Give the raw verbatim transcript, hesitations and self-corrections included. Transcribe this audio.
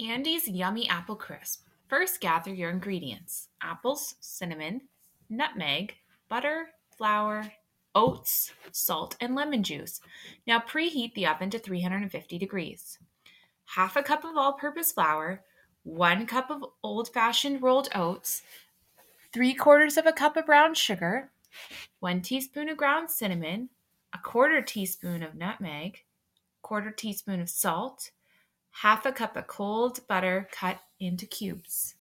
Andy's Yummy Apple Crisp. First, gather your ingredients: apples, cinnamon, nutmeg, butter, flour, oats, salt, and lemon juice. Now preheat the oven to three hundred fifty degrees. Half a cup of all purpose flour, one cup of old fashioned rolled oats, three quarters of a cup of brown sugar, one teaspoon of ground cinnamon, a quarter teaspoon of nutmeg, quarter teaspoon of salt, half a cup of cold butter cut into cubes.